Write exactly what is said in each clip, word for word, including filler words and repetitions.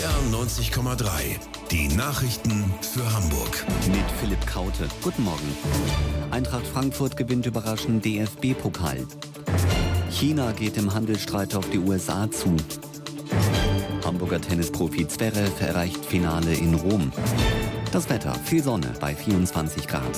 R neunzig Komma drei. Die Nachrichten für Hamburg. Mit Philipp Kraute. Guten Morgen. Eintracht Frankfurt gewinnt überraschend D F B-Pokal. China geht im Handelsstreit auf die U S A zu. Hamburger Tennisprofi Zverev erreicht Finale in Rom. Das Wetter, viel Sonne bei vierundzwanzig Grad.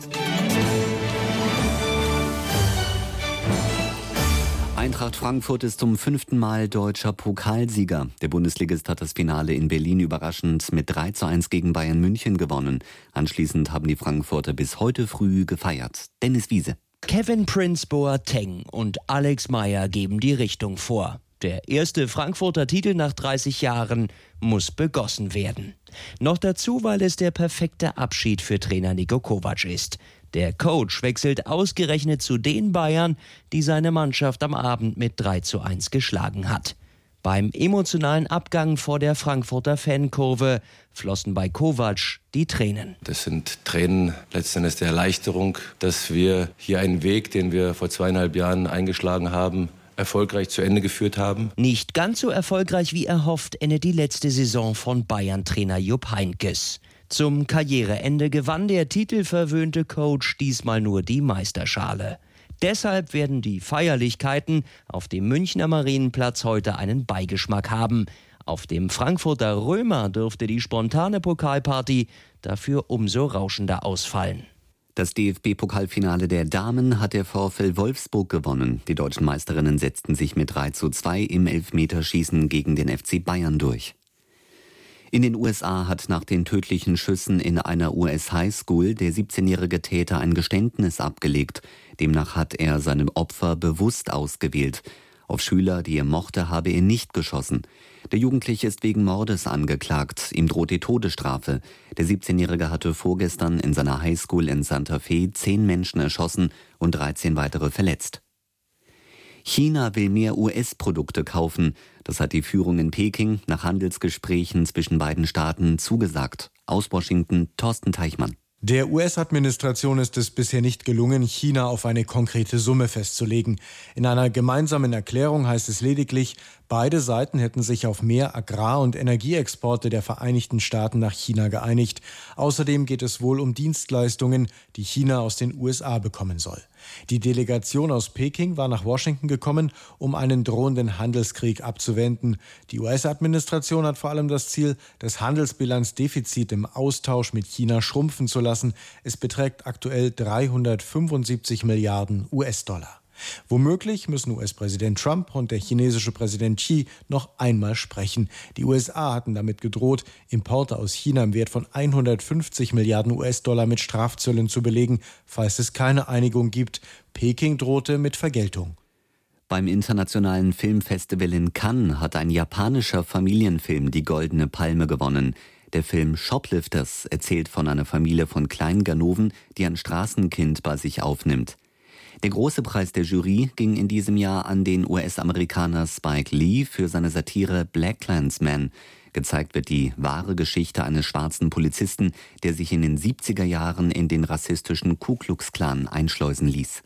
Eintracht Frankfurt ist zum fünften Mal deutscher Pokalsieger. Der Bundesligist hat das Finale in Berlin überraschend mit drei zu eins gegen Bayern München gewonnen. Anschließend haben die Frankfurter bis heute früh gefeiert. Dennis Wiese. Kevin Prince Boateng und Alex Meyer geben die Richtung vor. Der erste Frankfurter Titel nach dreißig Jahren muss begossen werden. Noch dazu, weil es der perfekte Abschied für Trainer Niko Kovac ist. Der Coach wechselt ausgerechnet zu den Bayern, die seine Mannschaft am Abend mit drei zu eins geschlagen hat. Beim emotionalen Abgang vor der Frankfurter Fankurve flossen bei Kovac die Tränen. Das sind Tränen letztendlich der Erleichterung, dass wir hier einen Weg, den wir vor zweieinhalb Jahren eingeschlagen haben, erfolgreich zu Ende geführt haben. Nicht ganz so erfolgreich wie erhofft endet die letzte Saison von Bayern-Trainer Jupp Heynckes. Zum Karriereende gewann der titelverwöhnte Coach diesmal nur die Meisterschale. Deshalb werden die Feierlichkeiten auf dem Münchner Marienplatz heute einen Beigeschmack haben. Auf dem Frankfurter Römer dürfte die spontane Pokalparty dafür umso rauschender ausfallen. Das D F B-Pokalfinale der Damen hat der VfL Wolfsburg gewonnen. Die deutschen Meisterinnen setzten sich mit drei zu zwei im Elfmeterschießen gegen den F C Bayern durch. In den U S A hat nach den tödlichen Schüssen in einer U S-Highschool der siebzehnjährige Täter ein Geständnis abgelegt. Demnach hat er seine Opfer bewusst ausgewählt. Auf Schüler, die er mochte, habe er nicht geschossen. Der Jugendliche ist wegen Mordes angeklagt. Ihm droht die Todesstrafe. Der siebzehnjährige hatte vorgestern in seiner Highschool in Santa Fe zehn Menschen erschossen und dreizehn weitere verletzt. China will mehr U S-Produkte kaufen. Das hat die Führung in Peking nach Handelsgesprächen zwischen beiden Staaten zugesagt. Aus Washington, Thorsten Teichmann. Der U S-Administration ist es bisher nicht gelungen, China auf eine konkrete Summe festzulegen. In einer gemeinsamen Erklärung heißt es lediglich, beide Seiten hätten sich auf mehr Agrar- und Energieexporte der Vereinigten Staaten nach China geeinigt. Außerdem geht es wohl um Dienstleistungen, die China aus den U S A bekommen soll. Die Delegation aus Peking war nach Washington gekommen, um einen drohenden Handelskrieg abzuwenden. Die U S-Administration hat vor allem das Ziel, das Handelsbilanzdefizit im Austausch mit China schrumpfen zu lassen. Es beträgt aktuell dreihundertfünfundsiebzig Milliarden U S-Dollar. Womöglich müssen U S-Präsident Trump und der chinesische Präsident Xi noch einmal sprechen. Die U S A hatten damit gedroht, Importe aus China im Wert von hundertfünfzig Milliarden U S-Dollar mit Strafzöllen zu belegen, falls es keine Einigung gibt. Peking drohte mit Vergeltung. Beim internationalen Filmfestival in Cannes hat ein japanischer Familienfilm die Goldene Palme gewonnen. Der Film Shoplifters erzählt von einer Familie von kleinen Ganoven, die ein Straßenkind bei sich aufnimmt. Der große Preis der Jury ging in diesem Jahr an den U S-Amerikaner Spike Lee für seine Satire BlacKkKlansman. Gezeigt wird die wahre Geschichte eines schwarzen Polizisten, der sich in den siebziger Jahren in den rassistischen Ku Klux Klan einschleusen ließ.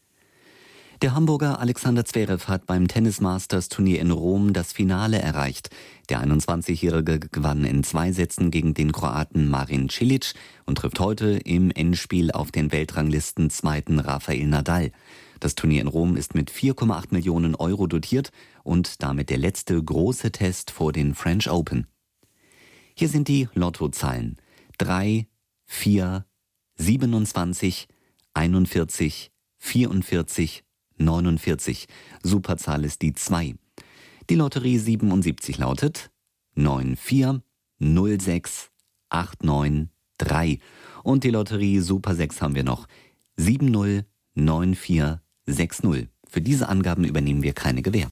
Der Hamburger Alexander Zverev hat beim Tennis-Masters-Turnier in Rom das Finale erreicht. Der einundzwanzigjährige gewann in zwei Sätzen gegen den Kroaten Marin Cilic und trifft heute im Endspiel auf den Weltranglisten-Zweiten Rafael Nadal. Das Turnier in Rom ist mit vier Komma acht Millionen Euro dotiert und damit der letzte große Test vor den French Open. Hier sind die Lottozahlen: drei, vier, siebenundzwanzig, einundvierzig, vierundvierzig, neunundvierzig. Superzahl ist die zwei. Die Lotterie siebenundsiebzig lautet neun vier null sechs acht neun drei. Und die Lotterie Super sechs haben wir noch sieben null neun vier sechs null. Für diese Angaben übernehmen wir keine Gewähr.